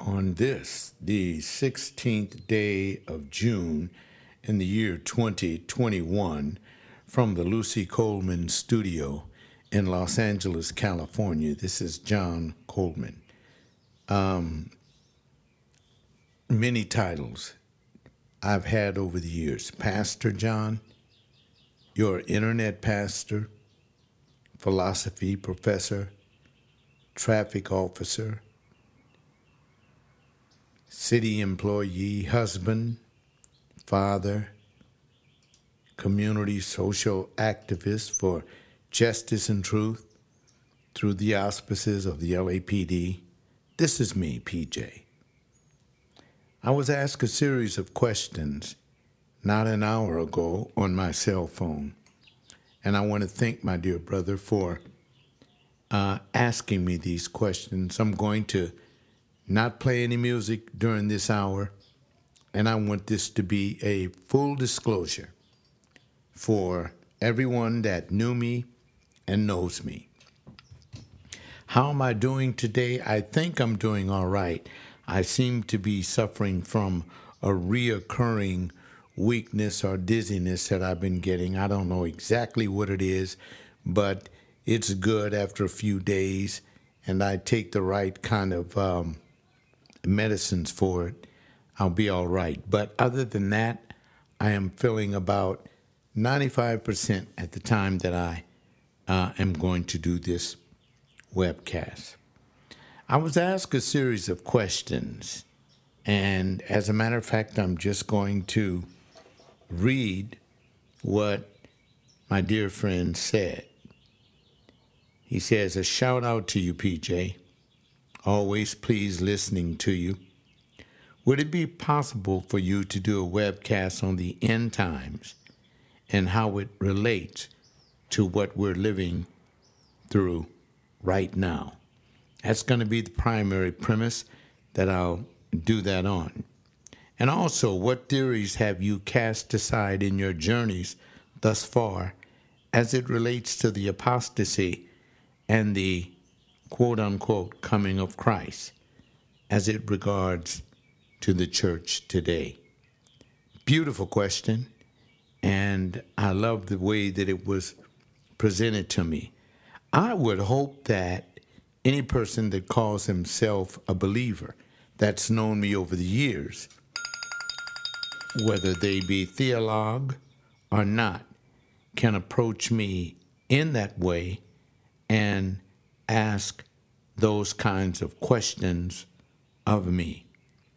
on this, the 16th day of June in the year 2021, from the Lucy Coleman studio in Los Angeles, California. This is John Coleman. Many titles I've had over the years: Pastor John, your internet pastor, philosophy professor, traffic officer, city employee, husband, father, community social activist for justice and truth through the auspices of the LAPD. This is me, PJ. I was asked a series of questions not an hour ago on my cell phone, and I want to thank my dear brother for asking me these questions. I'm going to not play any music during this hour, and I want this to be a full disclosure for everyone that knew me and knows me. How am I doing today? I think I'm doing all right. I seem to be suffering from a reoccurring weakness or dizziness that I've been getting. I don't know exactly what it is, but it's good after a few days, and I take the right kind of medicines for it. I'll be all right. But other than that, I am feeling about 95% at the time that I am going to do this webcast. I was asked a series of questions, and as a matter of fact, I'm just going to read what my dear friend said. He says, "A shout out to you, PJ. Always pleased listening to you. Would it be possible for you to do a webcast on the end times and how it relates to what we're living through right now?" That's going to be the primary premise that I'll do that on. And also, what theories have you cast aside in your journeys thus far as it relates to the apostasy and the quote-unquote coming of Christ as it regards to the church today? Beautiful question, and I love the way that it was presented to me. I would hope that any person that calls himself a believer that's known me over the years, whether they be theologue or not, can approach me in that way and ask those kinds of questions of me.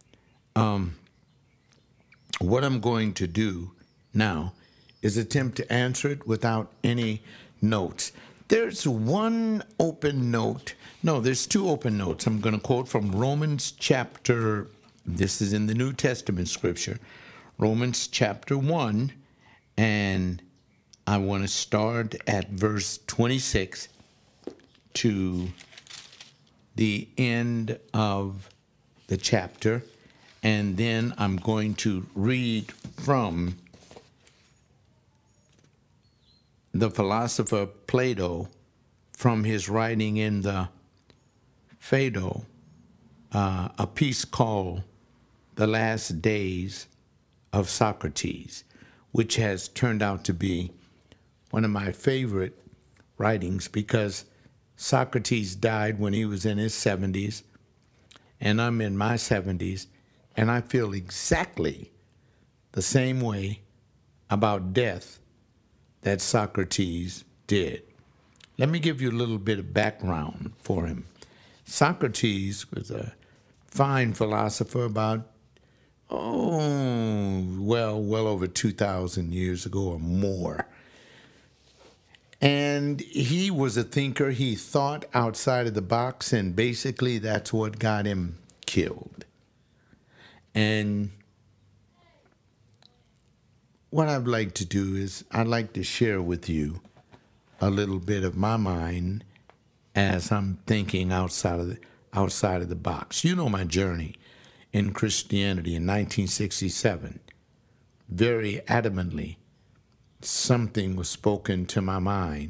What I'm going to do now is attempt to answer it without any notes. There's one open note. No, there's two open notes. I'm going to quote from Romans chapter, this is in the New Testament scripture, Romans chapter 1, and I want to start at verse 26 to the end of the chapter, and then I'm going to read from the philosopher Plato from his writing in the Phaedo, a piece called The Last Days of Socrates, which has turned out to be one of my favorite writings because Socrates died when he was in his 70s, and I'm in my 70s, and I feel exactly the same way about death that Socrates did. Let me give you a little bit of background for him. Socrates was a fine philosopher about, well over 2,000 years ago or more. And he was a thinker. He thought outside of the box, and basically that's what got him killed. And what I'd like to do is I'd like to share with you a little bit of my mind as I'm thinking outside of the box. You know my journey in Christianity in 1967. Very adamantly, something was spoken to my mind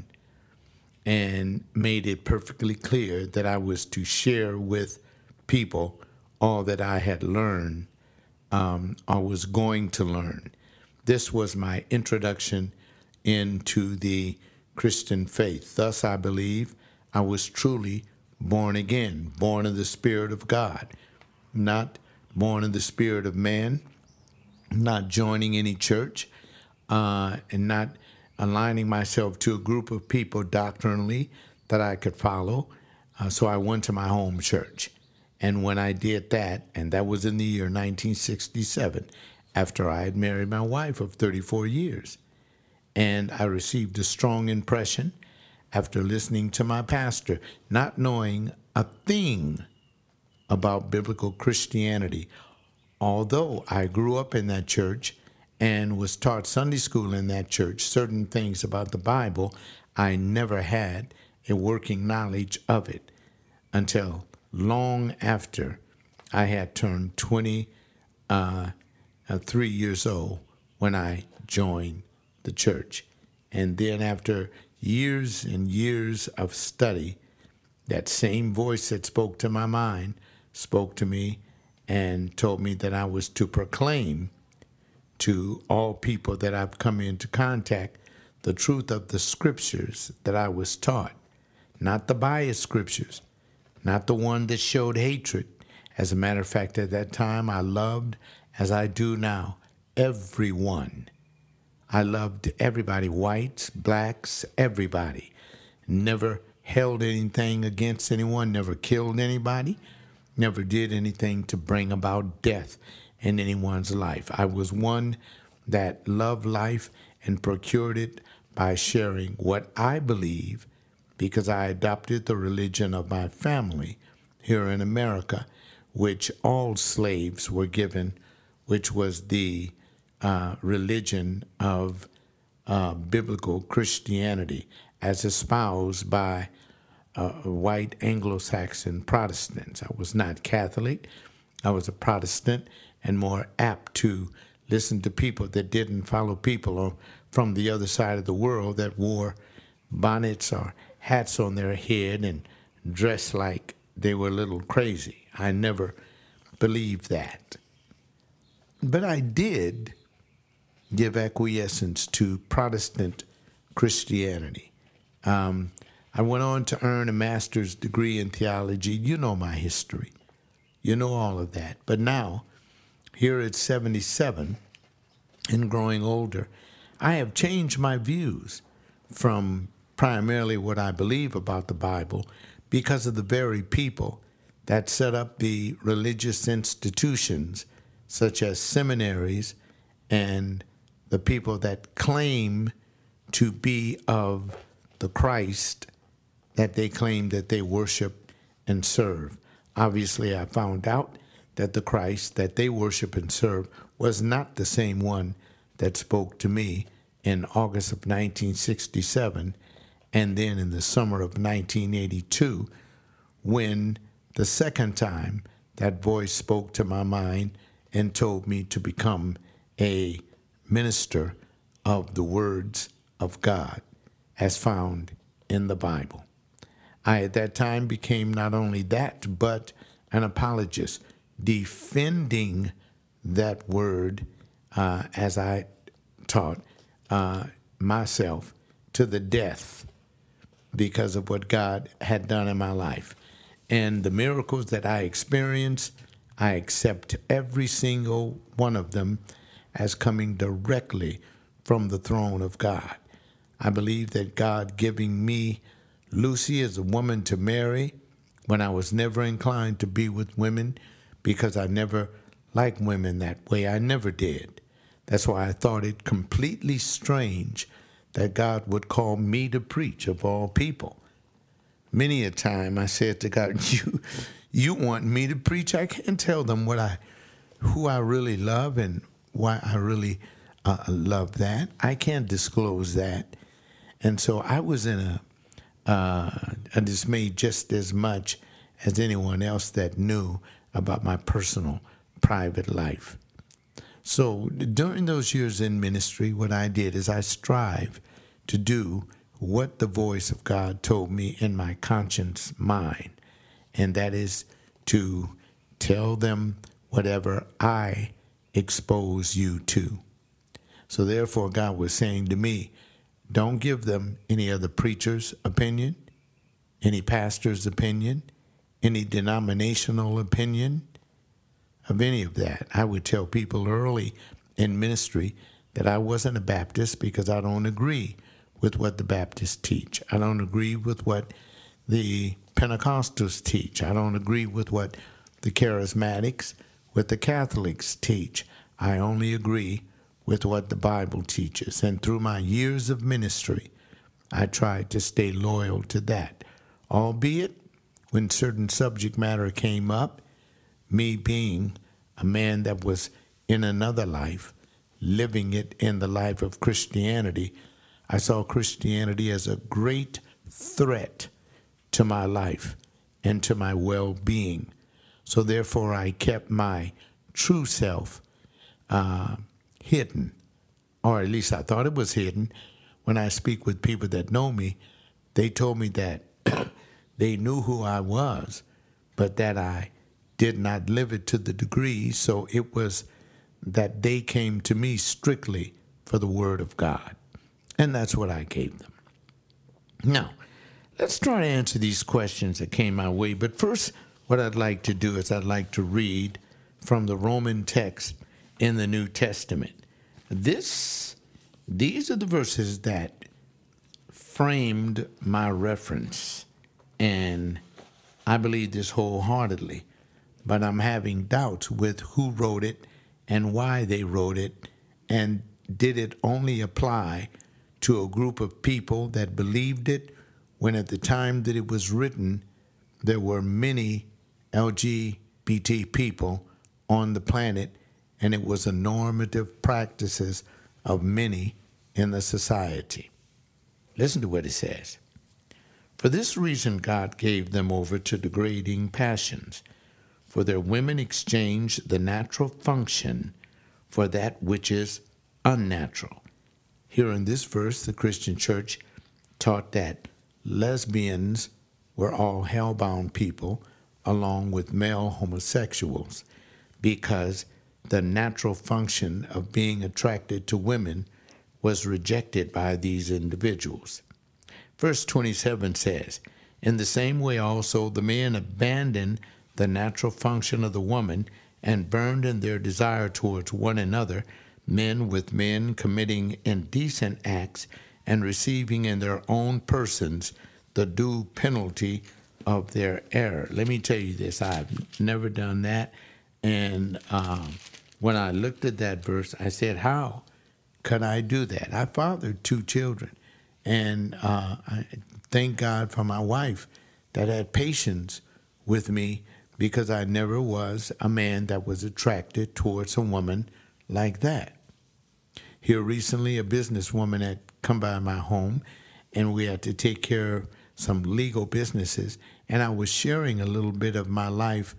and made it perfectly clear that I was to share with people all that I had learned or was going to learn. This was my introduction into the Christian faith. Thus, I believe I was truly born again, born of the Spirit of God, not born of the Spirit of man, not joining any church, and not aligning myself to a group of people doctrinally that I could follow. So I went to my home church. And when I did that, and that was in the year 1967, after I had married my wife of 34 years, and I received a strong impression after listening to my pastor, not knowing a thing about biblical Christianity. Although I grew up in that church and was taught Sunday school in that church, certain things about the Bible, I never had a working knowledge of it until long after I had turned 23 years old when I joined the church. And then after years and years of study, that same voice that spoke to my mind spoke to me and told me that I was to proclaim to all people that I've come into contact the truth of the scriptures that I was taught, not the biased scriptures, not the one that showed hatred. As a matter of fact, at that time, I loved, as I do now, everyone. I loved everybody, whites, blacks, everybody. Never held anything against anyone, never killed anybody, never did anything to bring about death in anyone's life. I was one that loved life and procured it by sharing what I believe, because I adopted the religion of my family here in America, which all slaves were given, which was the religion of biblical Christianity as espoused by white Anglo-Saxon Protestants. I was not Catholic. I was a Protestant and more apt to listen to people that didn't follow people from the other side of the world that wore bonnets or hats on their head and dressed like they were a little crazy. I never believed that. But I did give acquiescence to Protestant Christianity. I went on to earn a master's degree in theology. You know my history. You know all of that. But now, here at 77 and growing older, I have changed my views from primarily what I believe about the Bible because of the very people that set up the religious institutions such as seminaries and the people that claim to be of the Christ that they claim that they worship and serve. Obviously, I found out that the Christ that they worship and serve was not the same one that spoke to me in August of 1967 and then in the summer of 1982 when the second time that voice spoke to my mind and told me to become a minister of the words of God as found in the Bible. I at that time became not only that, but an apologist, defending that word as I taught myself to the death because of what God had done in my life. And the miracles that I experienced, I accept every single one of them as coming directly from the throne of God. I believe that God giving me Lucy as a woman to marry when I was never inclined to be with women because I never liked women that way. I never did. That's why I thought it completely strange that God would call me to preach of all people. Many a time I said to God, you want me to preach? I can't tell them who I really love and why I really love that. I can't disclose that. And so I was in a dismay just as much as anyone else that knew about my personal, private life. So during those years in ministry, what I did is I strive to do what the voice of God told me in my conscience mind, and that is to Tell them whatever I expose you to. So therefore, God was saying to me, don't give them any other preacher's opinion, any pastor's opinion, any denominational opinion of any of that. I would tell people early in ministry that I wasn't a Baptist because I don't agree with what the Baptists teach. I don't agree with what the Pentecostals teach. I don't agree with what the Charismatics, what the Catholics teach. I only agree with what the Bible teaches. And through my years of ministry, I tried to stay loyal to that. Albeit, when certain subject matter came up, me being a man that was in another life, living it in the life of Christianity, I saw Christianity as a great threat to my life and to my well-being. So therefore, I kept my true self hidden, or at least I thought it was hidden. When I speak with people that know me, they told me that they knew who I was, but that I did not live it to the degree, so it was that they came to me strictly for the Word of God. And that's what I gave them. Now, let's try to answer these questions that came my way. But first, what I'd like to do is I'd like to read from the Roman text in the New Testament. These are the verses that framed my reference, and I believe this wholeheartedly, but I'm having doubts with who wrote it and why they wrote it, and did it only apply to a group of people that believed it when at the time that it was written, there were many LGBT people on the planet, and it was a normative practices of many in the society. Listen to what it says. For this reason, God gave them over to degrading passions, for their women exchanged the natural function for that which is unnatural. Here in this verse, the Christian church taught that lesbians were all hellbound people along with male homosexuals because the natural function of being attracted to women was rejected by these individuals. Verse 27 says, in the same way also the men abandoned the natural function of the woman and burned in their desire towards one another, men with men committing indecent acts and receiving in their own persons the due penalty of their error. Let me tell you this, I've never done that. And when I looked at that verse, I said, how could I do that? I fathered 2 children. And I thank God for my wife that had patience with me, because I never was a man that was attracted towards a woman like that. Here recently, a businesswoman had come by my home, and we had to take care of some legal businesses, and I was sharing a little bit of my life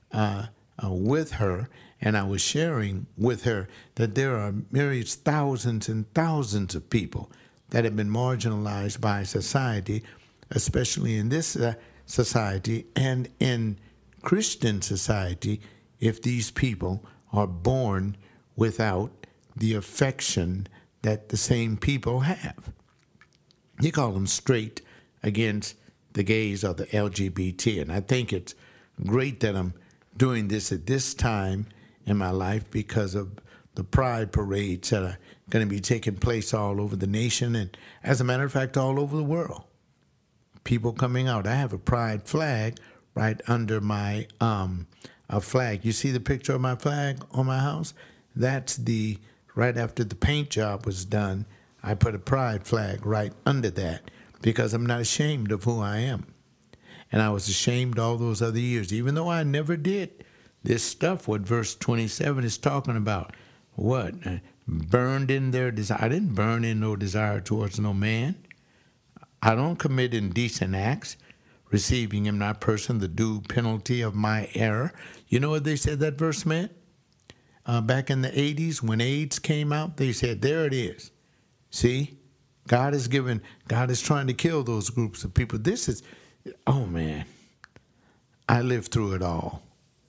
with her, and I was sharing with her that there are myriads, thousands and thousands of people that have been marginalized by society, especially in this society and in Christian society, if these people are born without the affection that the same people have. You call them straight against the gays or the LGBT, and I think it's great that I'm doing this at this time in my life because of the pride parades that are going to be taking place all over the nation, and as a matter of fact, all over the world. People coming out. I have a pride flag right under my a flag. You see the picture of my flag on my house? That's right after the paint job was done, I put a pride flag right under that because I'm not ashamed of who I am. And I was ashamed all those other years, even though I never did this stuff, what verse 27 is talking about. What? Burned in their desire. I didn't burn in no desire towards no man. I don't commit indecent acts, receiving in my person the due penalty of my error. You know what they said that verse meant? Back in the 80s when AIDS came out, they said, there it is. See? God is trying to kill those groups of people. Oh man, I lived through it all.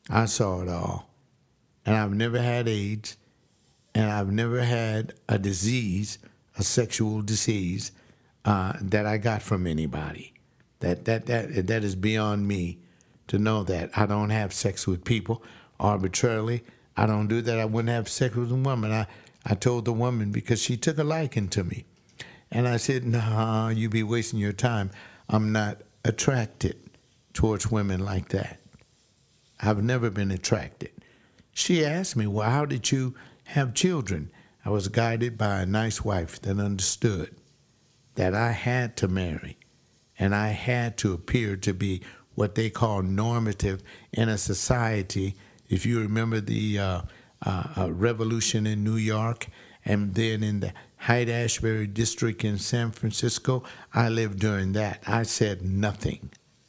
I saw it all. And I've never had AIDS, and I've never had a disease, a sexual disease, that I got from anybody. That is beyond me to know that. I don't have sex with people arbitrarily. I don't do that. I wouldn't have sex with a woman. I told the woman because she took a liking to me. And I said, nah, you be wasting your time. I'm not attracted towards women like that. I've never been attracted. She asked me, well, how did you have children? I was guided by a nice wife that understood that I had to marry and I had to appear to be what they call normative in a society. If you remember the revolution in New York and then in the Haight-Ashbury district in San Francisco, I lived during that. I said nothing.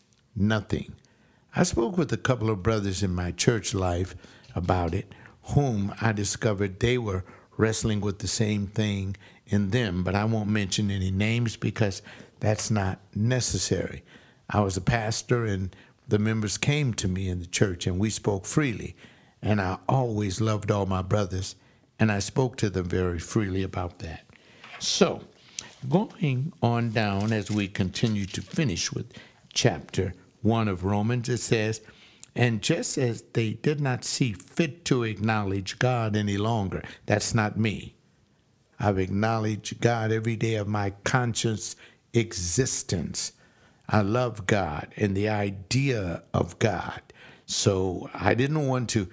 I spoke with a couple of brothers in my church life about it, whom I discovered they were wrestling with the same thing in them, but I won't mention any names because that's not necessary. I was a pastor, and the members came to me in the church, and we spoke freely, and I always loved all my brothers, and I spoke to them very freely about that. So, going on down as we continue to finish with chapter 1 of Romans, it says, and just as they did not see fit to acknowledge God any longer, that's not me. I've acknowledged God every day of my conscious existence. I love God and the idea of God. So I didn't want to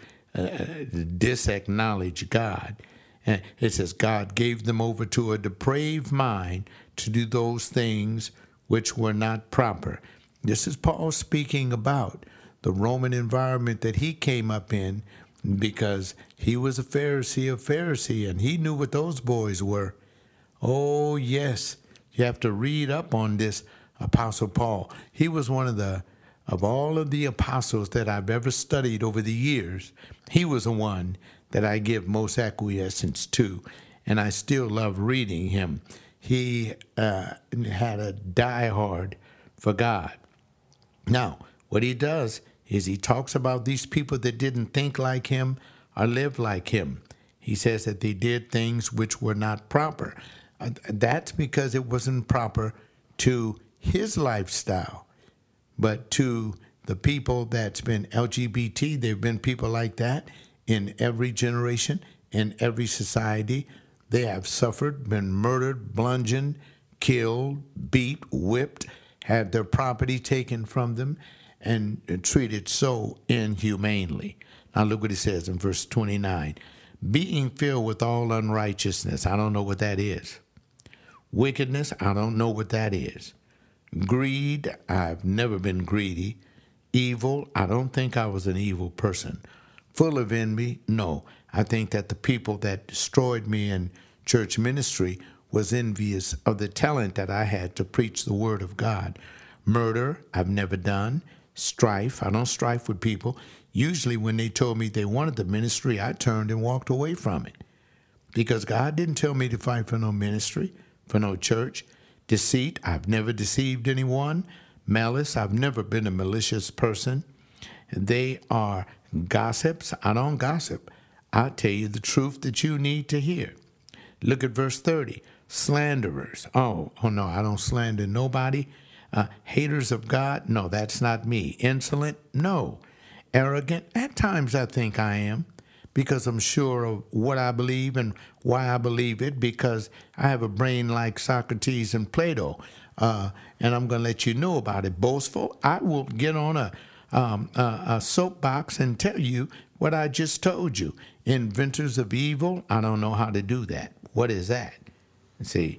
disacknowledge God. And it says, God gave them over to a depraved mind to do those things which were not proper. This is Paul speaking about the Roman environment that he came up in, because he was a Pharisee, and he knew what those boys were. Oh, yes, you have to read up on this Apostle Paul. He was one of all of the apostles that I've ever studied over the years, he was the one that I give most acquiescence to, and I still love reading him. He had a diehard for God. Now, what he does is he talks about these people that didn't think like him or live like him. He says that they did things which were not proper. That's because it wasn't proper to his lifestyle. But to the people that's been LGBT, there have been people like that in every generation, in every society. They have suffered, been murdered, bludgeoned, killed, beat, whipped, had their property taken from them, and treated so inhumanely. Now look what it says in verse 29. Being filled with all unrighteousness, I don't know what that is. Wickedness, I don't know what that is. Greed, I've never been greedy. Evil, I don't think I was an evil person. Full of envy, no. I think that the people that destroyed me in church ministry was envious of the talent that I had to preach the word of God. Murder, I've never done. Strife, I don't strife with people. Usually when they told me they wanted the ministry, I turned and walked away from it. Because God didn't tell me to fight for no ministry, for no church. Deceit, I've never deceived anyone. Malice, I've never been a malicious person. They are gossips, I don't gossip. I'll tell you the truth that you need to hear. Look at verse 30. Slanderers, oh no, I don't slander nobody. Haters of God, no, that's not me. Insolent, no. Arrogant, at times I think I am, because I'm sure of what I believe and why I believe it, because I have a brain like Socrates and Plato, and I'm going to let you know about it. Boastful, I will get on a soapbox and tell you what I just told you. Inventors of evil, I don't know how to do that. What is that? See,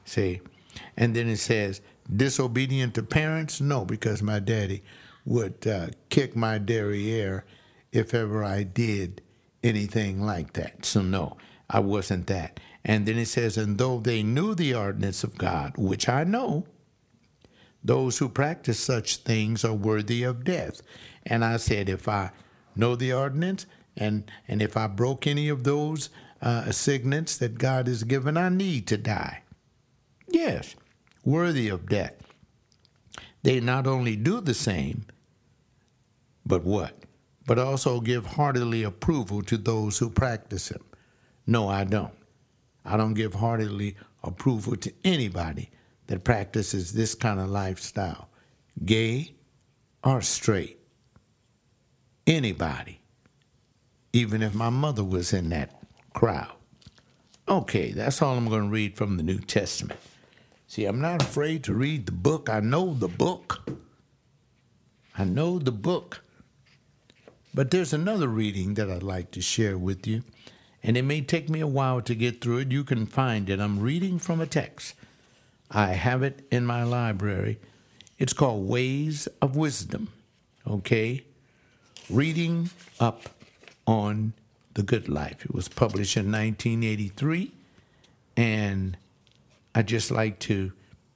and then it says, disobedient to parents? No, because my daddy would kick my derriere if ever I did anything like that. So no, I wasn't that. And then it says, and though they knew the ordinance of God, which I know, those who practice such things are worthy of death. And I said, if I know the ordinance, and if I broke any of those signets that God has given, I need to die. Yes, worthy of death. They not only do the same, but what? but also give heartily approval to those who practice them. No, I don't. I don't give heartily approval to anybody that practices this kind of lifestyle, gay or straight. Anybody, even if my mother was in that crowd. Okay, that's all I'm going to read from the New Testament. See, I'm not afraid to read the book. I know the book. I know the book. But there's another reading that I'd like to share with you, and it may take me a while to get through it. You can find it. I'm reading from a text. I have it in my library. It's called Ways of Wisdom, okay? Reading up on the Good Life. It was published in 1983, and I just like to,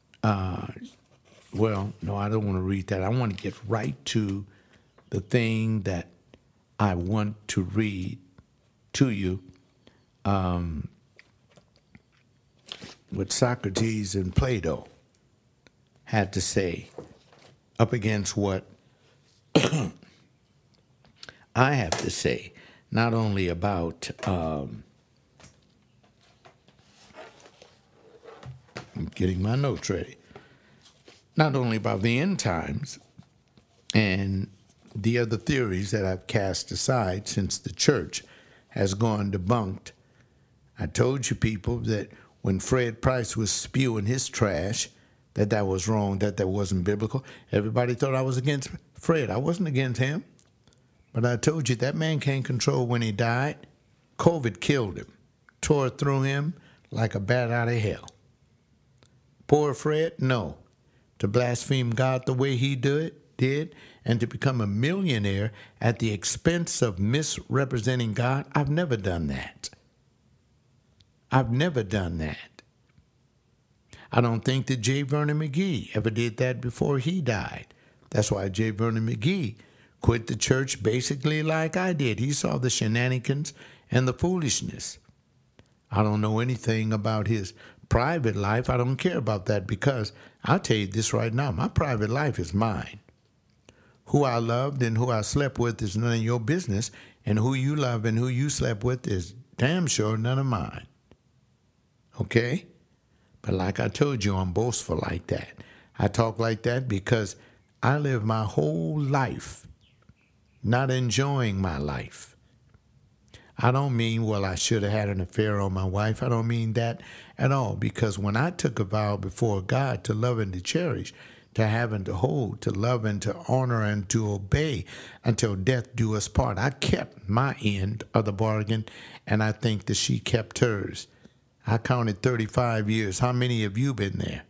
well, no, I don't want to read that. I want to get right to the thing that I want to read to you, what Socrates and Plato had to say up against what I have to say, not only about, I'm getting my notes ready, not only about the end times and the other theories that I've cast aside since the church has gone debunked. I told you people that when Fred Price was spewing his trash, that was wrong, that wasn't biblical. Everybody thought I was against Fred. I wasn't against him. But I told you that man can't control when he died. COVID killed him, tore through him like a bat out of hell. Poor Fred, no. To blaspheme God the way he did, and to become a millionaire at the expense of misrepresenting God, I've never done that. I've never done that. I don't think that J. Vernon McGee ever did that before he died. That's why J. Vernon McGee quit the church basically like I did. He saw the shenanigans and the foolishness. I don't know anything about his private life. I don't care about that because I'll tell you this right now. My private life is mine. Who I loved and who I slept with is none of your business, and who you love and who you slept with is damn sure none of mine. Okay? But like I told you, I'm boastful like that. I talk like that because I live my whole life not enjoying my life. I don't mean, well, I should have had an affair on my wife. I don't mean that at all, because when I took a vow before God to love and to cherish, to have and to hold, to love and to honor and to obey until death do us part, I kept my end of the bargain, and I think that she kept hers. I counted 35 years. How many of you been there?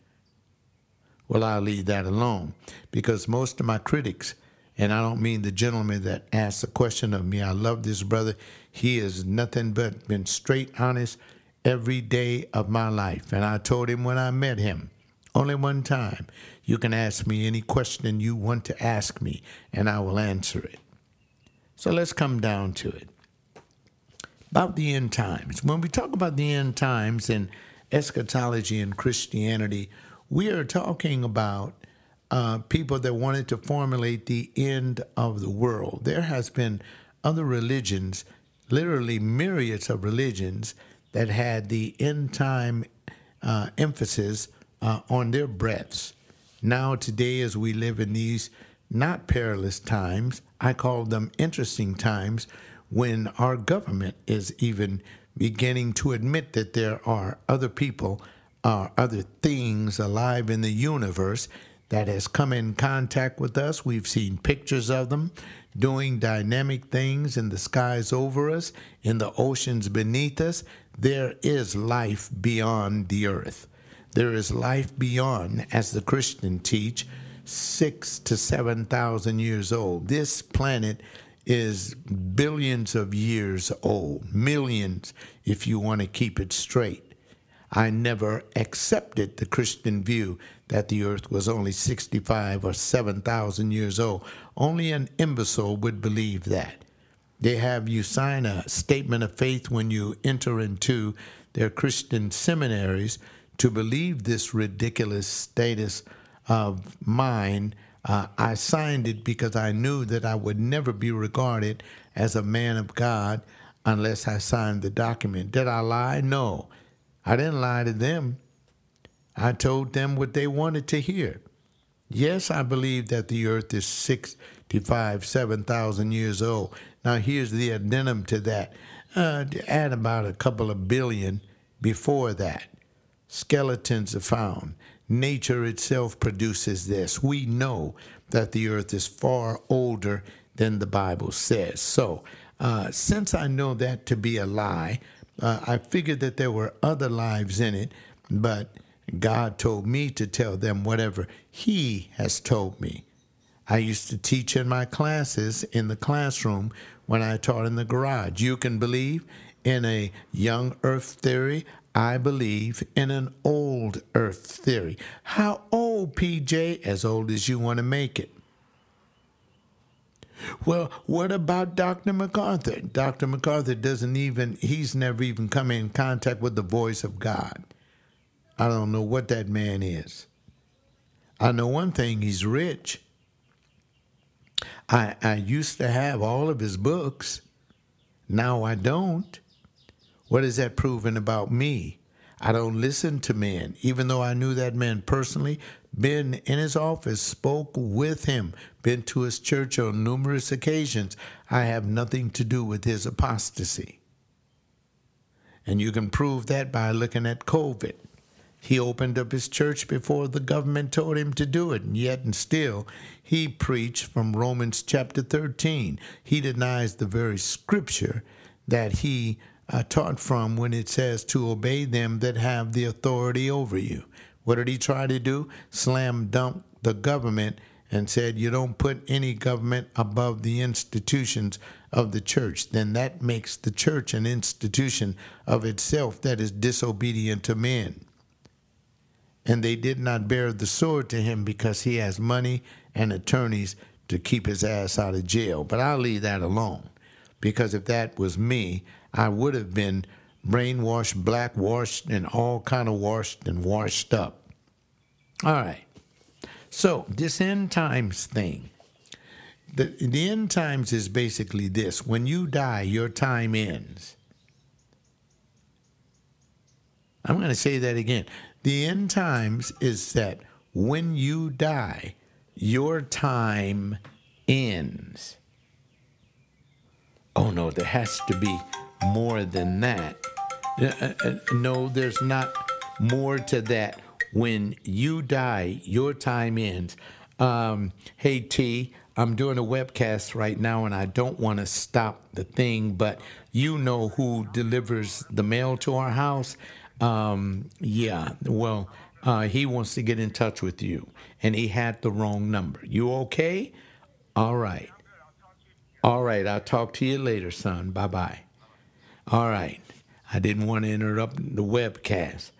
Well, I'll leave that alone, because most of my critics, and I don't mean the gentleman that asked the question of me. I love this brother. He is nothing but been straight honest every day of my life. And I told him when I met him, only one time, you can ask me any question you want to ask me, and I will answer it. So let's come down to it. About the end times. When we talk about the end times and eschatology in Christianity, we are talking about people that wanted to formulate the end of the world. There has been other religions, literally myriads of religions, that had the end time emphasis on their breaths. Now, today, as we live in these not perilous times, I call them interesting times, when our government is even beginning to admit that there are other people, other things alive in the universe that has come in contact with us. We've seen pictures of them doing dynamic things in the skies over us, in the oceans beneath us. There is life beyond the earth. There is life beyond, as the Christians teach, 6,000 to 7,000 years old. This planet is billions of years old, millions if you want to keep it straight. I never accepted the Christian view that the earth was only 65 or 7,000 years old. Only an imbecile would believe that. They have you sign a statement of faith when you enter into their Christian seminaries to believe this ridiculous status of mind I signed it because I knew that I would never be regarded as a man of God unless I signed the document. Did I lie? No. I didn't lie to them. I told them what they wanted to hear. Yes, I believe that the earth is 7,000 years old. Now, here's the addendum to that. Add about a couple of billion before that. Skeletons are found. Nature itself produces this. We know that the earth is far older than the Bible says. So, since I know that to be a lie, I figured that there were other lives in it, but God told me to tell them whatever He has told me. I used to teach in my classes in the classroom when I taught in the garage. You can believe in a young earth theory. I believe in an old earth theory. How old, PJ? As old as you want to make it. Well, what about Dr. MacArthur? Dr. MacArthur he's never even come in contact with the voice of God. I don't know what that man is. I know one thing, he's rich. I used to have all of his books. Now I don't. What is that proving about me? I don't listen to men, even though I knew that man personally, been in his office, spoke with him, been to his church on numerous occasions. I have nothing to do with his apostasy. And you can prove that by looking at COVID. He opened up his church before the government told him to do it, and yet and still he preached from Romans chapter 13. He denies the very scripture that he taught from when it says to obey them that have the authority over you. What did he try to do? Slam dunk the government and said, you don't put any government above the institutions of the church. Then that makes the church an institution of itself that is disobedient to men. And they did not bear the sword to him because he has money and attorneys to keep his ass out of jail. But I'll leave that alone, because if that was me, I would have been brainwashed, blackwashed, and all kind of washed and washed up. All right. So this end times thing, the end times is basically this. When you die, your time ends. I'm going to say that again. The end times is that when you die, your time ends. Oh, no, there has to be more than that. No, there's not more to that. When you die, your time ends. Hey, T, I'm doing a webcast right now, and I don't want to stop the thing, but you know who delivers the mail to our house? He wants to get in touch with you, and he had the wrong number. You okay? All right. All right, I'll talk to you later, son. Bye-bye. All right. I didn't want to interrupt the webcast.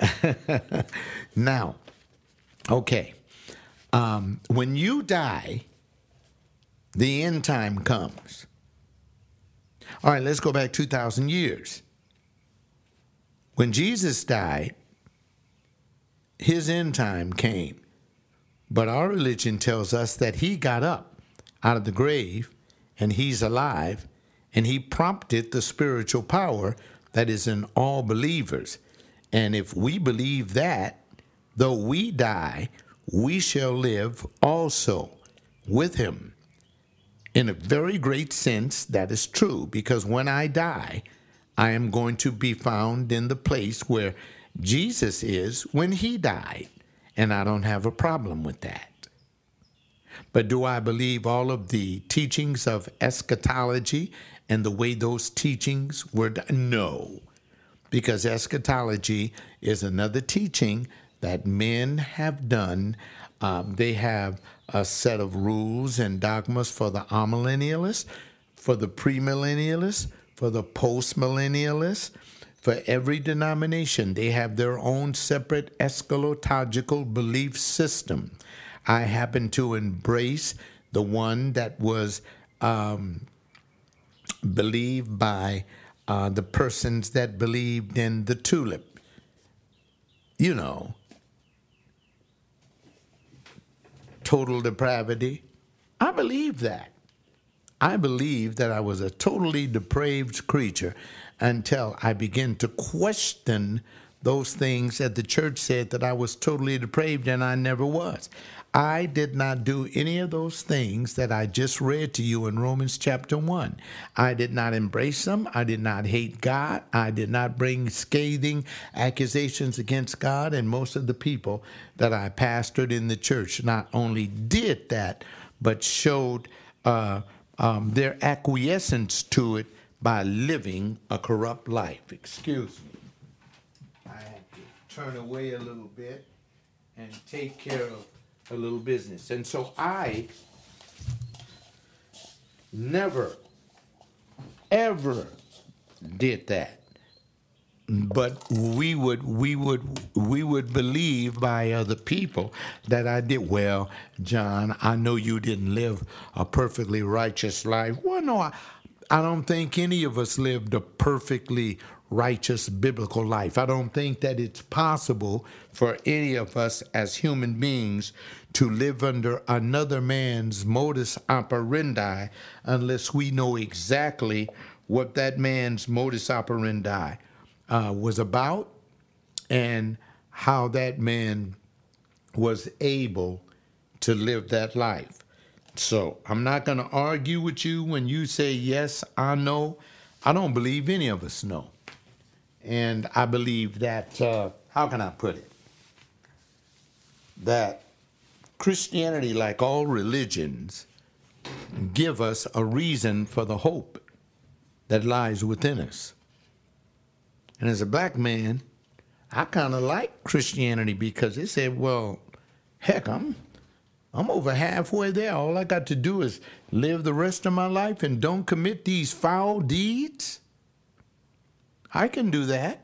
Now, okay. When you die, the end time comes. All right, let's go back 2,000 years. When Jesus died, his end time came. But our religion tells us that he got up out of the grave and he's alive, and he prompted the spiritual power that is in all believers. And if we believe that, though we die, we shall live also with him. In a very great sense, that is true, because when I die, I am going to be found in the place where Jesus is when he died, and I don't have a problem with that. But do I believe all of the teachings of eschatology and the way those teachings were done? No, because eschatology is another teaching that men have done. They have a set of rules and dogmas for the amillennialists, for the premillennialists, for the postmillennialists. For every denomination, they have their own separate eschatological belief system. I happen to embrace the one that was believed by the persons that believed in the tulip. total depravity. I believe that. I believed that I was a totally depraved creature until I began to question those things that the church said that I was totally depraved, and I never was. I did not do any of those things that I just read to you in Romans chapter 1. I did not embrace them. I did not hate God. I did not bring scathing accusations against God. And most of the people that I pastored in the church not only did that, but showed their acquiescence to it by living a corrupt life. Excuse me. I had to turn away a little bit and take care of a little business. And so I never, ever did that. But we would believe by other people that I did. Well, John, I know you didn't live a perfectly righteous life. Well, no, I don't think any of us lived a perfectly righteous biblical life. I don't think that it's possible for any of us as human beings to live under another man's modus operandi unless we know exactly what that man's modus operandi was about and how that man was able to live that life. So I'm not going to argue with you when you say, yes, I know. I don't believe any of us know. And I believe that, how can I put it? That Christianity, like all religions, give us a reason for the hope that lies within us. And as a black man, I kind of like Christianity because it said, well, heck, I'm over halfway there. All I got to do is live the rest of my life and don't commit these foul deeds. I can do that.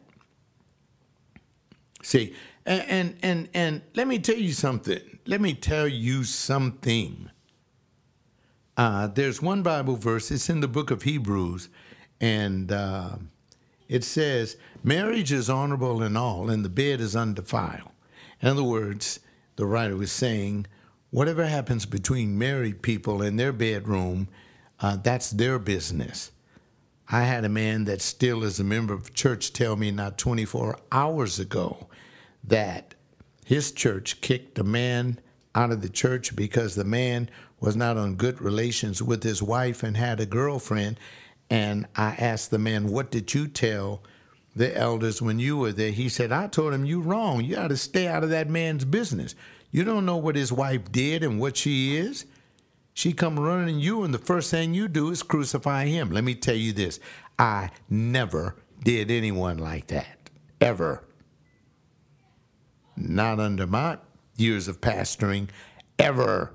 See, and let me tell you something. There's one Bible verse. It's in the book of Hebrews, and it says, marriage is honorable in all, and the bed is undefiled. In other words, the writer was saying, whatever happens between married people in their bedroom, that's their business. I had a man that still is a member of church tell me not 24 hours ago that his church kicked a man out of the church because the man was not on good relations with his wife and had a girlfriend. And I asked the man, what did you tell the elders when you were there? He said, I told him, you wrong. You got to stay out of that man's business. You don't know what his wife did and what she is. She come running you, and the first thing you do is crucify him. Let me tell you this. I never did anyone like that, ever. Not under my years of pastoring, ever.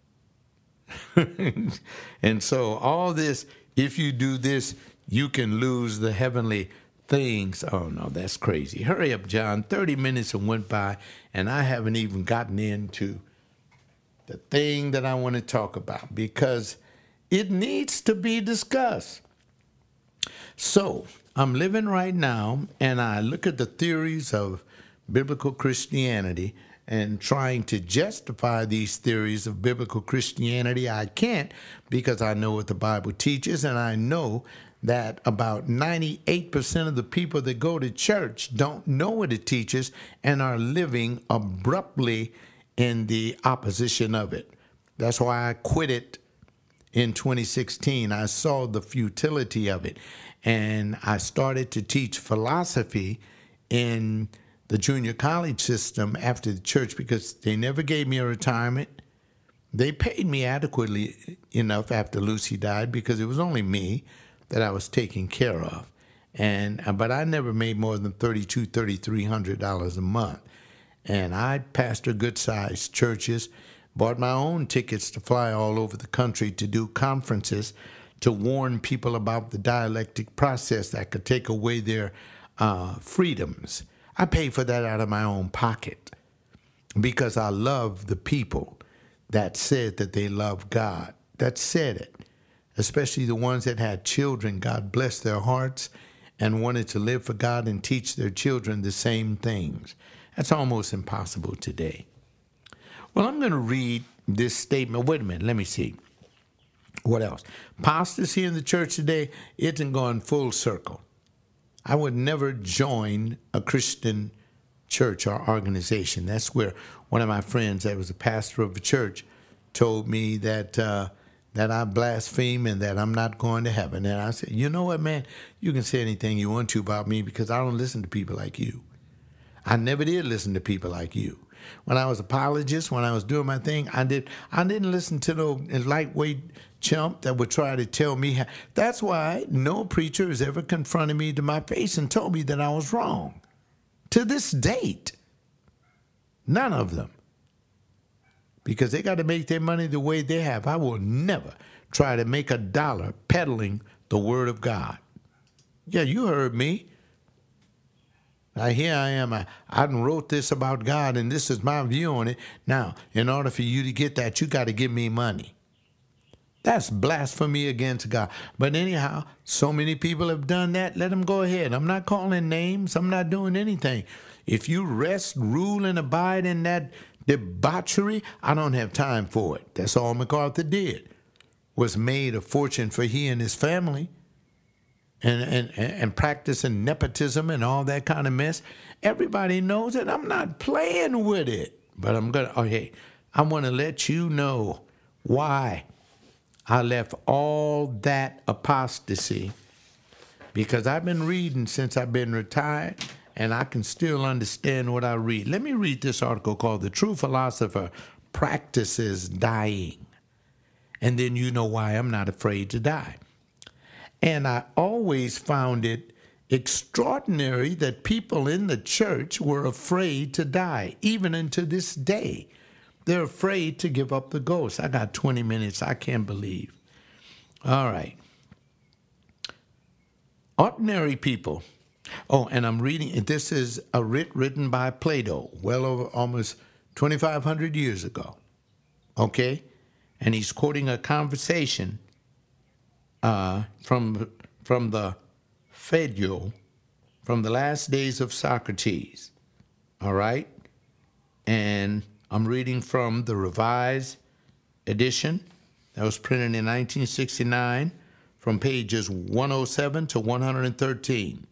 And so all this, if you do this, you can lose the heavenly things. Oh, no, that's crazy. Hurry up, John. 30 minutes went by, and I haven't even gotten into the thing that I want to talk about because it needs to be discussed. So I'm living right now, and I look at the theories of biblical Christianity and trying to justify these theories of biblical Christianity. I can't because I know what the Bible teaches, and I know that about 98% of the people that go to church don't know what it teaches and are living abruptly in the opposition of it. That's why I quit it in 2016. I saw the futility of it, and I started to teach philosophy in the junior college system after the church because they never gave me a retirement. They paid me adequately enough after Lucy died because it was only me that I was taking care of. But I never made more than $3,200, $3,300 a month. And I pastored good-sized churches, bought my own tickets to fly all over the country to do conferences to warn people about the dialectic process that could take away their freedoms. I paid for that out of my own pocket because I love the people that said that they love God, that said it, especially the ones that had children. God bless their hearts and wanted to live for God and teach their children the same things. That's almost impossible today. Well, I'm going to read this statement. Wait a minute, let me see. What else? Apostasy in the church today isn't going full circle. I would never join a Christian church or organization. That's where one of my friends that was a pastor of a church told me that that I blaspheme and that I'm not going to heaven. And I said, you know what, man? You can say anything you want to about me because I don't listen to people like you. I never did listen to people like you. When I was apologist, when I was doing my thing, I didn't listen to no lightweight chump that would try to tell me. That's why no preacher has ever confronted me to my face and told me that I was wrong. To this date, none of them. Because they got to make their money the way they have. I will never try to make a dollar peddling the word of God. Yeah, you heard me. Now, here I am. I done wrote this about God, and this is my view on it. Now, in order for you to get that, you got to give me money. That's blasphemy against God. But anyhow, so many people have done that. Let them go ahead. I'm not calling names. I'm not doing anything. If you rest, rule, and abide in that debauchery, I don't have time for it. That's all MacArthur did, was made a fortune for he and his family. And practicing nepotism and all that kind of mess. Everybody knows it. I'm not playing with it. But I want to let you know why I left all that apostasy. Because I've been reading since I've been retired, and I can still understand what I read. Let me read this article called "The True Philosopher Practices Dying." And then you know why I'm not afraid to die. And I always found it extraordinary that people in the church were afraid to die, even unto this day. They're afraid to give up the ghost. I got 20 minutes. I can't believe. All right. Ordinary people. Oh, and I'm reading, this is a written by Plato, well over almost 2,500 years ago. Okay? And he's quoting a conversation from the Phaedo, from the last days of Socrates. All right? And I'm reading from the Revised Edition that was printed in 1969 from pages 107 to 113.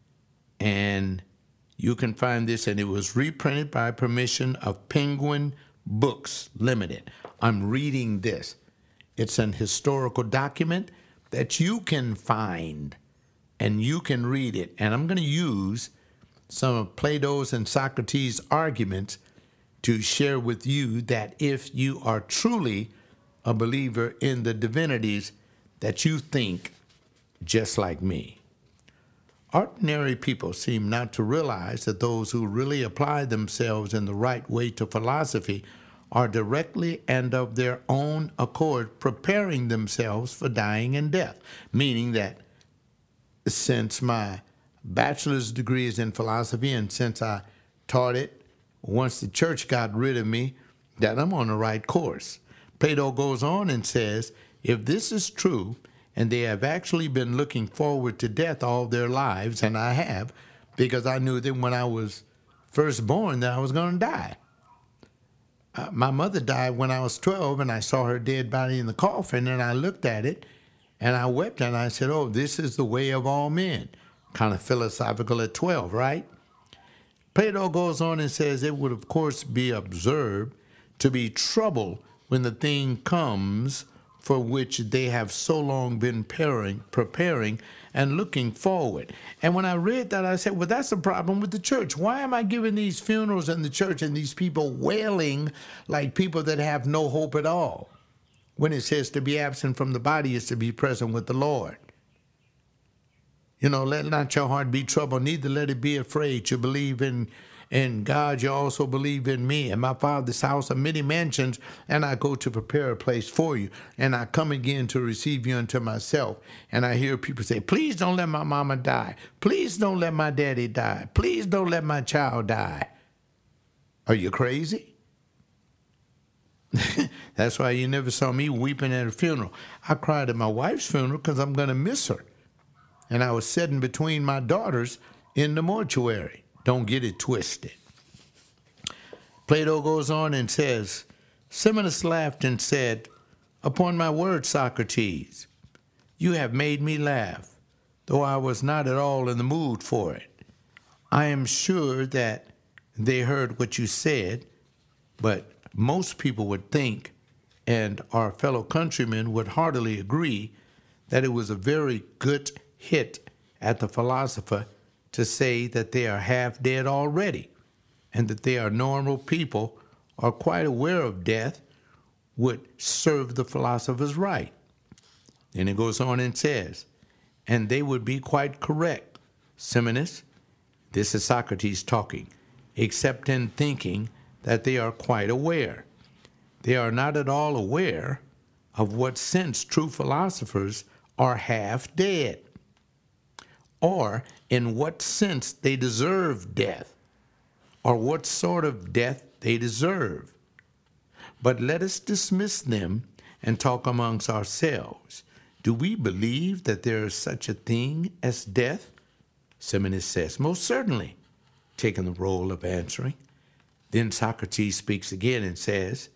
And you can find this, and it was reprinted by permission of Penguin Books Limited. I'm reading this. It's an historical document that you can find, and you can read it. And I'm going to use some of Plato's and Socrates' arguments to share with you that if you are truly a believer in the divinities, that you think just like me. Ordinary people seem not to realize that those who really apply themselves in the right way to philosophy are directly and of their own accord preparing themselves for dying and death, meaning that since my bachelor's degree is in philosophy and since I taught it, once the church got rid of me, that I'm on the right course. Plato goes on and says, if this is true, and they have actually been looking forward to death all their lives, and I have, because I knew that when I was first born that I was going to die. My mother died when I was 12, and I saw her dead body in the coffin, and I looked at it, and I wept, and I said, oh, this is the way of all men. Kind of philosophical at 12, right? Plato goes on and says it would, of course, be observed to be trouble when the thing comes for which they have so long been preparing and looking forward. And when I read that, I said, well, that's the problem with the church. Why am I giving these funerals in the church and these people wailing like people that have no hope at all? When it says to be absent from the body is to be present with the Lord. You know, let not your heart be troubled, neither let it be afraid. You believe in God, you also believe in me. In my Father's house are many mansions, and I go to prepare a place for you. And I come again to receive you unto myself. And I hear people say, please don't let my mama die. Please don't let my daddy die. Please don't let my child die. Are you crazy? That's why you never saw me weeping at a funeral. I cried at my wife's funeral because I'm going to miss her. And I was sitting between my daughters in the mortuary. Don't get it twisted. Plato goes on and says Simonus laughed and said, "Upon my word, Socrates, you have made me laugh, though I was not at all in the mood for it. I am sure that they heard what you said, but most people would think, and our fellow countrymen would heartily agree, that it was a very good hit at the philosopher to say that they are half dead already, and that they are normal people, are quite aware of death, would serve the philosophers right." Then it goes on and says, "And they would be quite correct, Simonus," this is Socrates talking, "except in thinking that they are quite aware. They are not at all aware of what sense true philosophers are half dead, or in what sense they deserve death, or what sort of death they deserve. But let us dismiss them and talk amongst ourselves. Do we believe that there is such a thing as death?" Simonus says, "Most certainly," taking the role of answering. Then Socrates speaks again and says,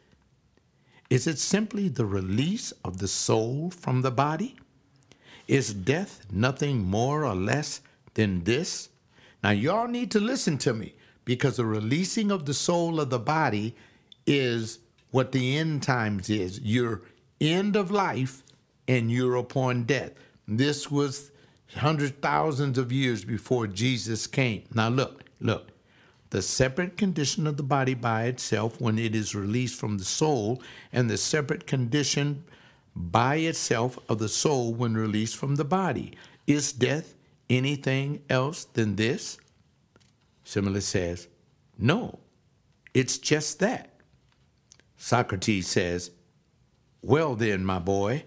"Is it simply the release of the soul from the body? Is death nothing more or less than this?" Now, y'all need to listen to me, because the releasing of the soul of the body is what the end times is. Your end of life and you're upon death. This was hundreds, thousands of years before Jesus came. Now, look. The separate condition of the body by itself when it is released from the soul, and the separate condition by itself of the soul when released from the body. Is death anything else than this? Simulus says, "No, it's just that." Socrates says, "Well then, my boy,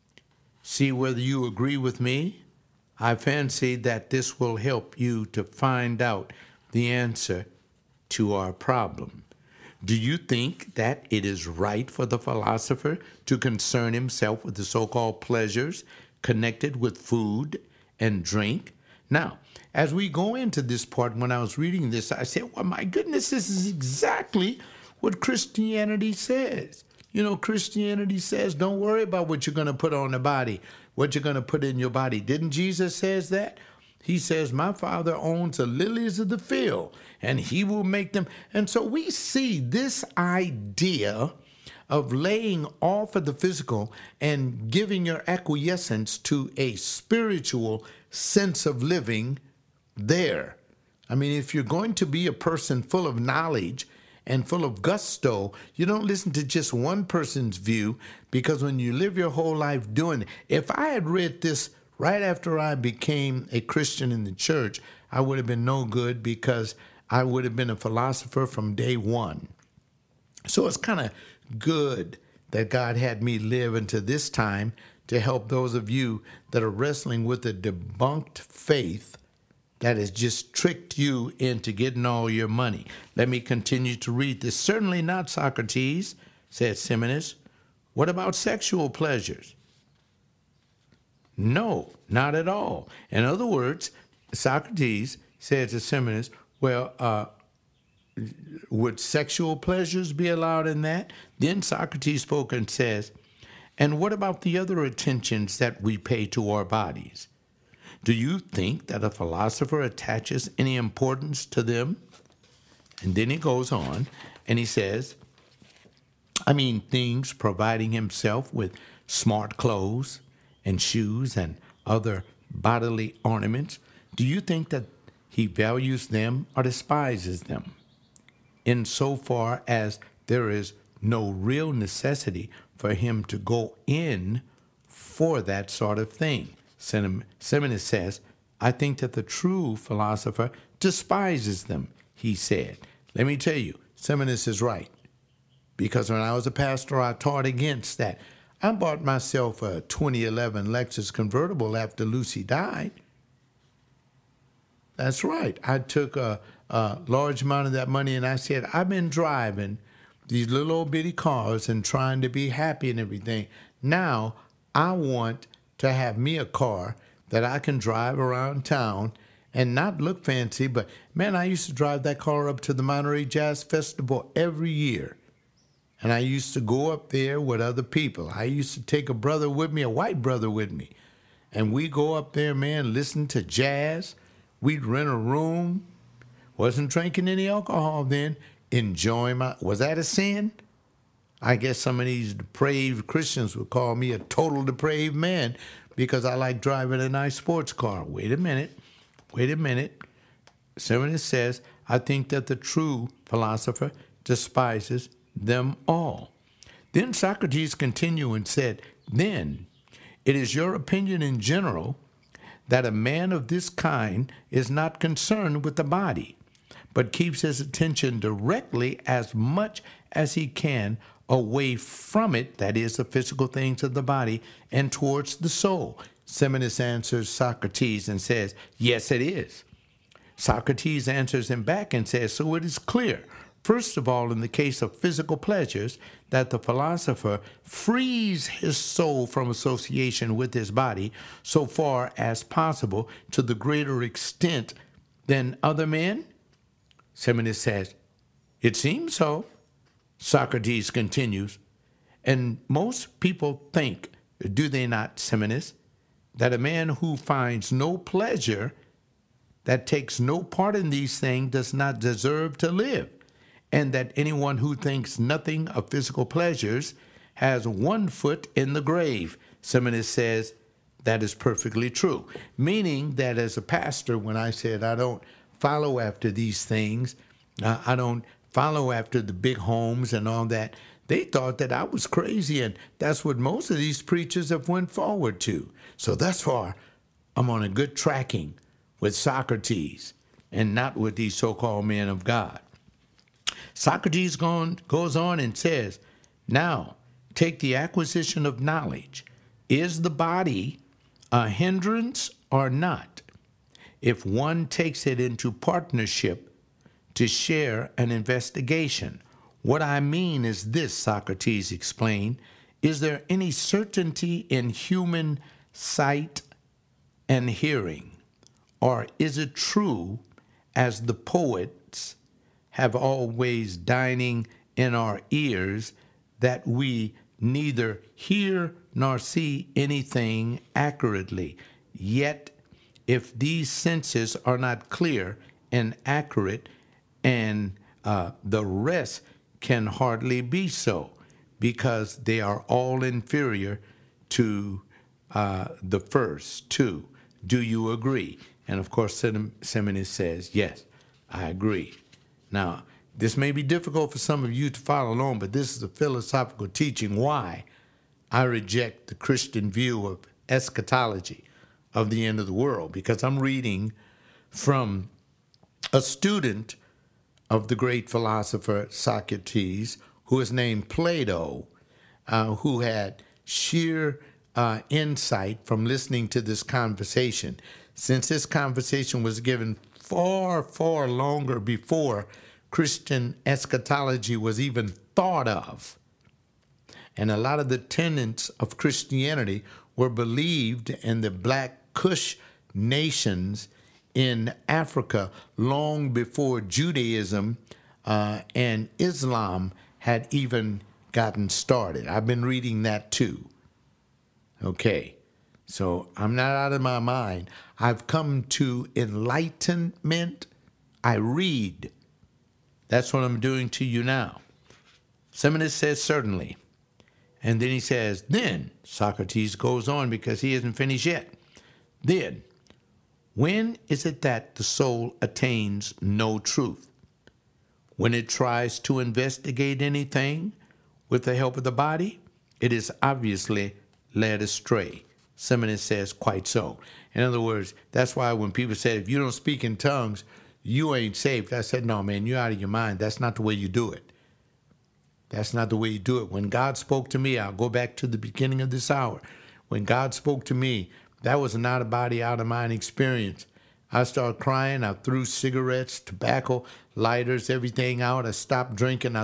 see whether you agree with me. I fancy that this will help you to find out the answer to our problem. Do you think that it is right for the philosopher to concern himself with the so-called pleasures connected with food and drink?" Now, as we go into this part, when I was reading this, I said, well, my goodness, this is exactly what Christianity says. You know, Christianity says, don't worry about what you're going to put on the body, what you're going to put in your body. Didn't Jesus says that? He says, "My Father owns the lilies of the field, and he will make them." And so we see this idea of laying off of the physical and giving your acquiescence to a spiritual sense of living there. I mean, if you're going to be a person full of knowledge and full of gusto, you don't listen to just one person's view, because when you live your whole life doing it, if I had read this right after I became a Christian in the church, I would have been no good, because I would have been a philosopher from day one. So it's kind of good that God had me live into this time to help those of you that are wrestling with a debunked faith that has just tricked you into getting all your money. Let me continue to read this. "Certainly not, Socrates," said Simonus. "What about sexual pleasures?" "No, not at all." In other words, Socrates said to Simonus, well, would sexual pleasures be allowed in that? Then Socrates spoke and says, "And what about the other attentions that we pay to our bodies? Do you think that a philosopher attaches any importance to them?" And then he goes on and he says, things providing himself with smart clothes and shoes and other bodily ornaments. Do you think that he values them or despises them? Insofar as there is no real necessity for him to go in for that sort of thing. Simonus says, "I think that the true philosopher despises them," he said. Let me tell you, Simonus is right. Because when I was a pastor, I taught against that. I bought myself a 2011 Lexus convertible after Lucy died. That's right. I took a large amount of that money and I said, I've been driving these little old bitty cars and trying to be happy and everything. Now I want to have me a car that I can drive around town and not look fancy, but man, I used to drive that car up to the Monterey Jazz Festival every year. And I used to go up there with other people. I used to take a brother with me, a white brother with me. And we go up there, man, listen to jazz. We'd rent a room. Wasn't drinking any alcohol then. Enjoying was that a sin? I guess some of these depraved Christians would call me a total depraved man because I like driving a nice sports car. Wait a minute. Seminary says, I think that the true philosopher despises them all. Then Socrates continued and said, then it is your opinion in general that a man of this kind is not concerned with the body, but keeps his attention directly as much as he can away from it, that is, the physical things of the body, and towards the soul. Seminius answers Socrates and says, yes, it is. Socrates answers him back and says, so it is clear, first of all, in the case of physical pleasures, that the philosopher frees his soul from association with his body so far as possible to the greater extent than other men? Seminius says, it seems so. Socrates continues, and most people think, do they not, Seminius, that a man who finds no pleasure, that takes no part in these things, does not deserve to live, and that anyone who thinks nothing of physical pleasures has one foot in the grave. Seminius says that is perfectly true, meaning that as a pastor, when I said I don't follow after these things, I don't follow after the big homes and all that, they thought that I was crazy, and that's what most of these preachers have went forward to. So thus far, I'm on a good tracking with Socrates and not with these so-called men of God. Socrates goes on and says, now, take the acquisition of knowledge. Is the body a hindrance or not? If one takes it into partnership to share an investigation. What I mean is this, Socrates explained. Is there any certainty in human sight and hearing? Or is it true, as the poets have always dining in our ears, that we neither hear nor see anything accurately? Yet, if these senses are not clear and accurate, and the rest can hardly be so, because they are all inferior to the first two. Do you agree? And of course, Seminius says, yes, I agree. Now, this may be difficult for some of you to follow along, but this is a philosophical teaching why I reject the Christian view of eschatology, of the end of the world, because I'm reading from a student of the great philosopher Socrates, who is named Plato, who had sheer insight from listening to this conversation. Since this conversation was given far, far longer before Christian eschatology was even thought of. And a lot of the tenets of Christianity were believed in the Black Kush nations in Africa long before Judaism and Islam had even gotten started. I've been reading that too. Okay, so I'm not out of my mind. I've come to enlightenment. I read. That's what I'm doing to you now. Seminius says, certainly. And then he says, then, Socrates goes on because he isn't finished yet. Then, when is it that the soul attains no truth? When it tries to investigate anything with the help of the body, it is obviously led astray. Seminius says, quite so. In other words, that's why when people say, if you don't speak in tongues, you ain't saved. I said, no, man, you're out of your mind. That's not the way you do it. That's not the way you do it. When God spoke to me, I'll go back to the beginning of this hour. When God spoke to me, that was an out-of-body, out-of-mind experience. I started crying. I threw cigarettes, tobacco, lighters, everything out. I stopped drinking.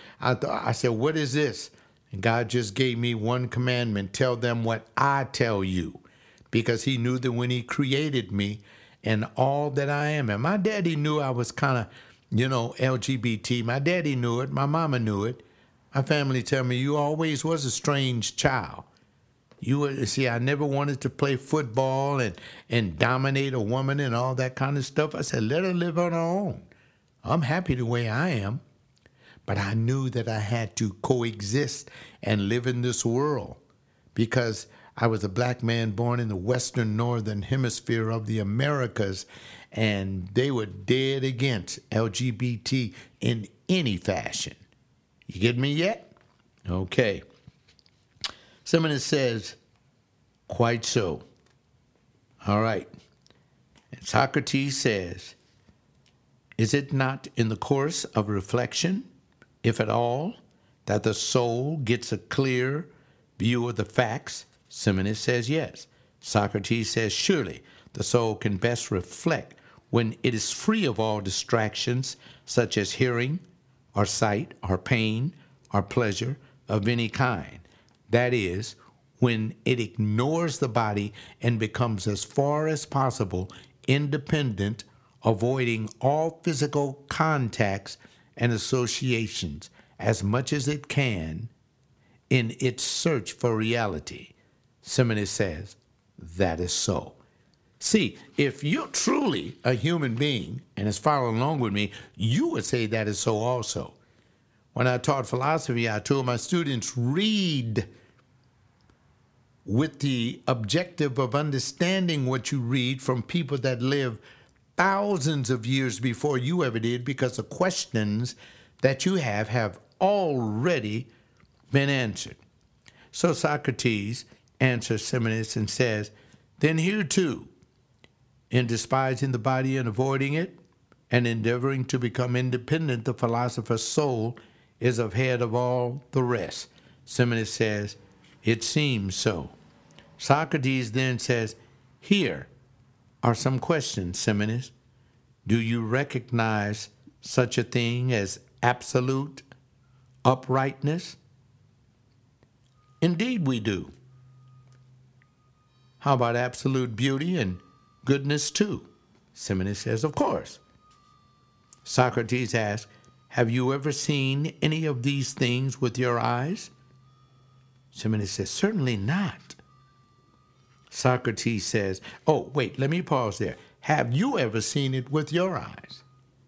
I said, what is this? And God just gave me one commandment: tell them what I tell you. Because he knew that when he created me and all that I am, and my daddy knew I was kind of, LGBT. My daddy knew it. My mama knew it. My family tell me you always was a strange child. See, I never wanted to play football and dominate a woman and all that kind of stuff. I said, let her live on her own. I'm happy the way I am. But I knew that I had to coexist and live in this world because I was a black man born in the western northern hemisphere of the Americas, and they were dead against LGBT in any fashion. You get me yet? Okay. Someone says, quite so. All right. And Socrates says, is it not in the course of reflection, if at all, that the soul gets a clear view of the facts? Simenon says yes. Socrates says surely the soul can best reflect when it is free of all distractions such as hearing or sight or pain or pleasure of any kind. That is, when it ignores the body and becomes as far as possible independent, avoiding all physical contacts and associations as much as it can in its search for reality. Simenon says, that is so. See, if you're truly a human being and is following along with me, you would say that is so also. When I taught philosophy, I told my students, read with the objective of understanding what you read from people that live thousands of years before you ever did, because the questions that you have already been answered. So Socrates answers Simenon and says, then here too, in despising the body and avoiding it, and endeavoring to become independent, the philosopher's soul is ahead of all the rest. Simenon says, it seems so. Socrates then says, here are some questions, Simenon. Do you recognize such a thing as absolute uprightness? Indeed we do. How about absolute beauty and goodness too? Simenon says, of course. Socrates asks, have you ever seen any of these things with your eyes? Simenon says, certainly not. Socrates says, oh, wait, let me pause there. Have you ever seen it with your eyes?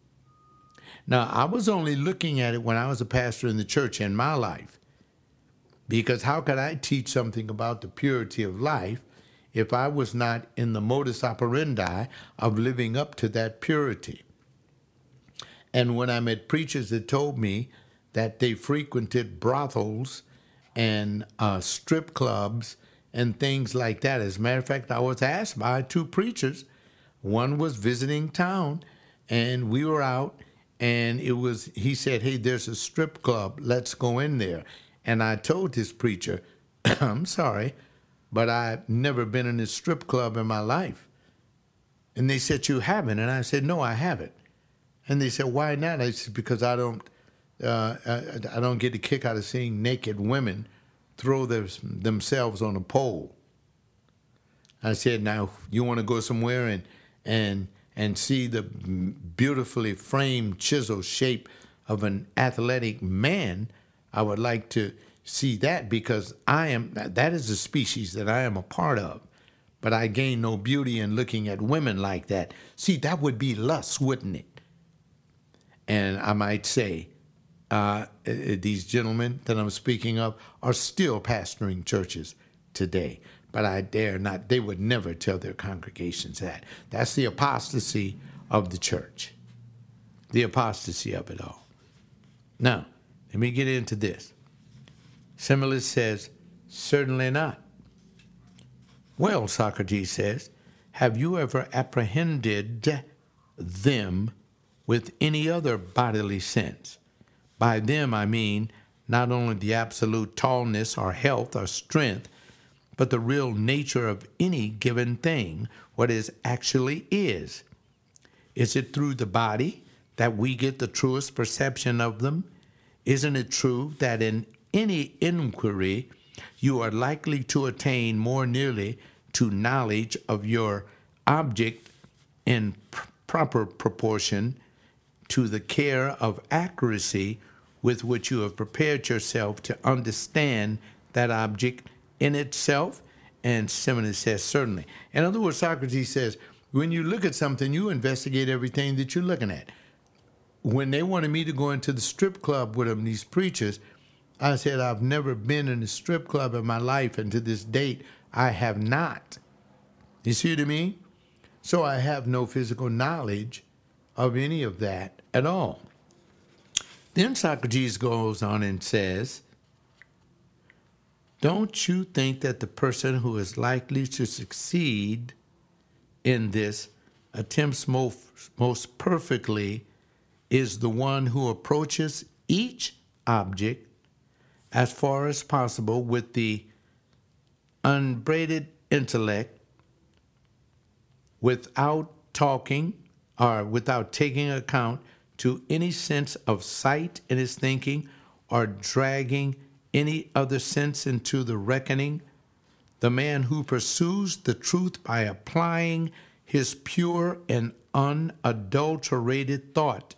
Now, I was only looking at it when I was a pastor in the church in my life, because how could I teach something about the purity of life if I was not in the modus operandi of living up to that purity? And when I met preachers that told me that they frequented brothels and strip clubs and things like that. As a matter of fact, I was asked by two preachers. One was visiting town, and we were out, and he said, hey, there's a strip club. Let's go in there. And I told this preacher, I'm sorry, but I've never been in a strip club in my life. And they said, you haven't? And I said, no, I haven't. And they said, why not? I said, because I don't get a kick out of seeing naked women throw themselves on a pole. I said, now, you want to go somewhere and see the beautifully framed, chiseled shape of an athletic man, I would like to see that, because that is the species that I am a part of. But I gain no beauty in looking at women like that. See, that would be lust, wouldn't it? And I might say, these gentlemen that I'm speaking of are still pastoring churches today. But I dare not, they would never tell their congregations that. That's the apostasy of the church. The apostasy of it all. Now, let me get into this. Simenon says, certainly not. Well, Socrates says, have you ever apprehended them with any other bodily sense? By them, I mean not only the absolute tallness or health or strength, but the real nature of any given thing, what it actually is. Is it through the body that we get the truest perception of them? Isn't it true that in any inquiry you are likely to attain more nearly to knowledge of your object in proper proportion to the care of accuracy with which you have prepared yourself to understand that object in itself? And Simonides says, certainly. In other words, Socrates says, when you look at something, you investigate everything that you're looking at. When they wanted me to go into the strip club with them, these preachers, I said, I've never been in a strip club in my life, and to this date, I have not. You see what I mean? So I have no physical knowledge of any of that at all. Then Socrates goes on and says, don't you think that the person who is likely to succeed in this attempts most perfectly is the one who approaches each object as far as possible with the unbraided intellect, without talking or without taking account to any sense of sight in his thinking or dragging any other sense into the reckoning? The man who pursues the truth by applying his pure and unadulterated thought,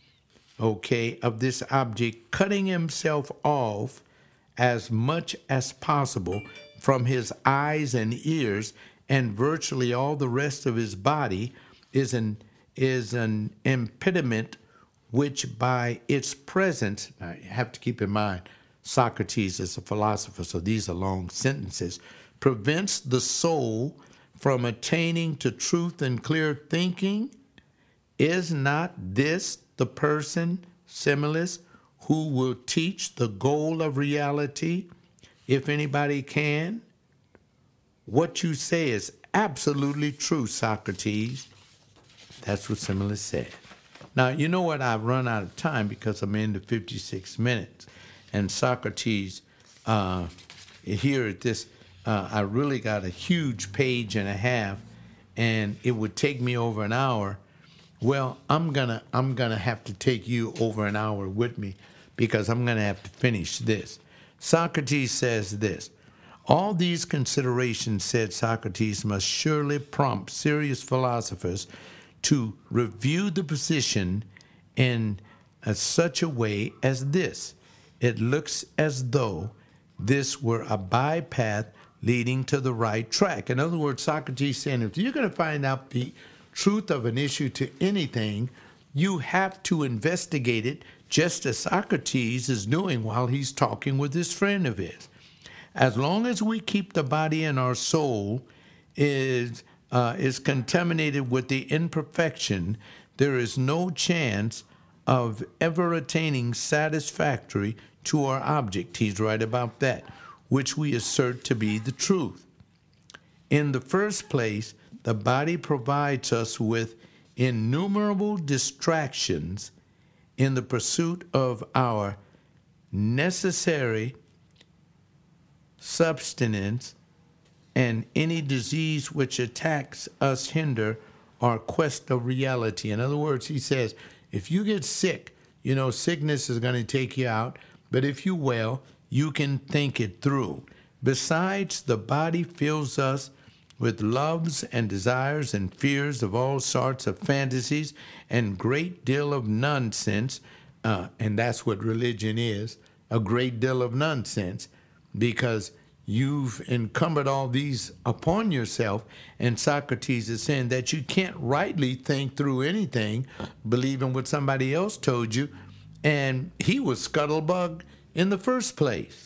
of this object, cutting himself off as much as possible from his eyes and ears and virtually all the rest of his body, is an impediment which by its presence, now you have to keep in mind, Socrates is a philosopher, so these are long sentences, prevents the soul from attaining to truth and clear thinking. Is not this the person, Simonides, who will teach the goal of reality, if anybody can? What you say is absolutely true, Socrates. That's what Simonides said. Now, you know what? I've run out of time because I'm into 56 minutes. And Socrates, here at this, I really got a huge page and a half, and it would take me over an hour. Well, I'm gonna have to take you over an hour with me because I'm gonna have to finish this. Socrates says this: all these considerations, said Socrates, must surely prompt serious philosophers to review the position in such a way as this. It looks as though this were a bypath leading to the right track. In other words, Socrates saying, if you're going to find out the truth of an issue to anything, you have to investigate it, just as Socrates is doing while he's talking with this friend of his. As long as we keep the body and our soul is contaminated with the imperfection, there is no chance of ever attaining satisfactory to our object. He's right about that, which we assert to be the truth. In the first place, the body provides us with innumerable distractions in the pursuit of our necessary subsistence, and any disease which attacks us hinder our quest of reality. In other words, he says, if you get sick, sickness is going to take you out, but if you well, you can think it through. Besides, the body fills us with loves and desires and fears of all sorts of fantasies and great deal of nonsense, and that's what religion is, a great deal of nonsense, because you've encumbered all these upon yourself, and Socrates is saying that you can't rightly think through anything, believing what somebody else told you, and he was scuttlebug in the first place.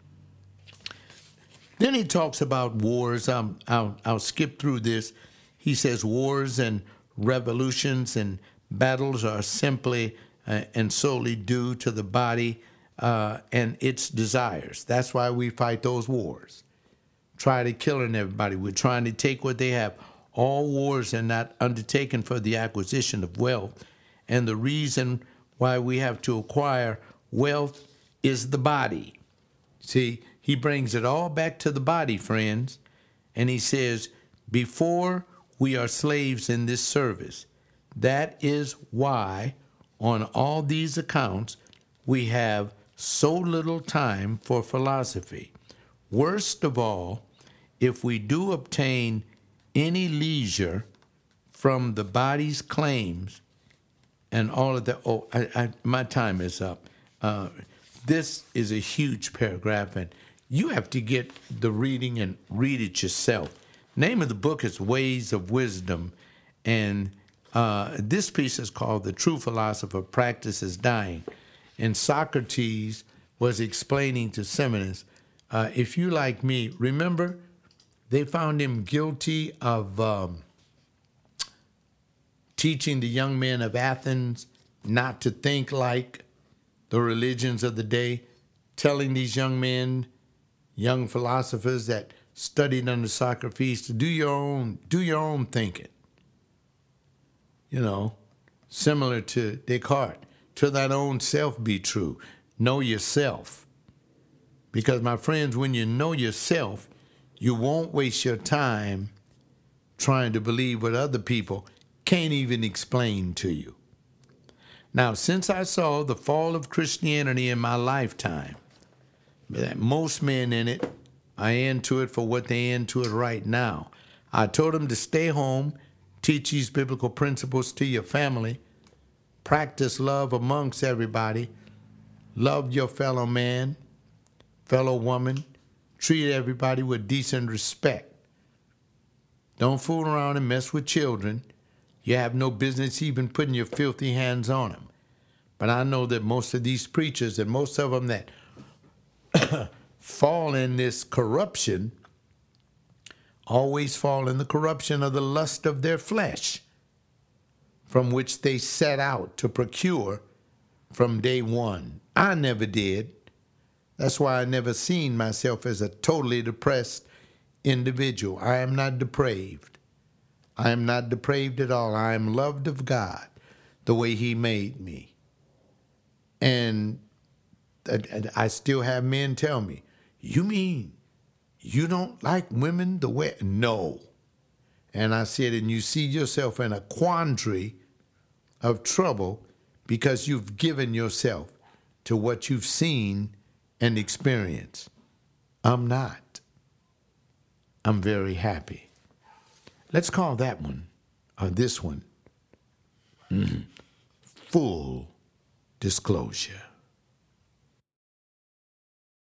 Then he talks about wars. I'll skip through this. He says wars and revolutions and battles are simply and solely due to the body and its desires. That's why we fight those wars. Try to killing everybody. We're trying to take what they have. All wars are not undertaken for the acquisition of wealth. And the reason why we have to acquire wealth is the body. See, he brings it all back to the body, friends. And he says, before we are slaves in this service. That is why, on all these accounts, we have so little time for philosophy. Worst of all, if we do obtain any leisure from the body's claims and all of that. My time is up. This is a huge paragraph, and you have to get the reading and read it yourself. Name of the book is Ways of Wisdom, and this piece is called The True Philosopher Practices Dying. And Socrates was explaining to Semiramis, if you like me, remember they found him guilty of teaching the young men of Athens not to think like the religions of the day, telling these young men, young philosophers that studied under Socrates to do your own thinking. You know, similar to Descartes, to thine own self be true. Know yourself. Because, my friends, when you know yourself, you won't waste your time trying to believe what other people can't even explain to you. Now, since I saw the fall of Christianity in my lifetime, most men in it are into it for what they're into it right now. I told them to stay home, teach these biblical principles to your family, practice love amongst everybody, love your fellow man, fellow woman, treat everybody with decent respect. Don't fool around and mess with children. You have no business even putting your filthy hands on them. But I know that most of these preachers and most of them that fall in this corruption always fall in the corruption of the lust of their flesh, from which they set out to procure from day one. I never did. That's why I never seen myself as a totally depressed individual. I am not depraved. I am not depraved at all. I am loved of God the way he made me. And I still have men tell me, you mean you don't like women the way? No. And I said, and you see yourself in a quandary of trouble because you've given yourself to what you've seen and experienced. I'm not. I'm very happy. Let's call that one, or this one, full disclosure.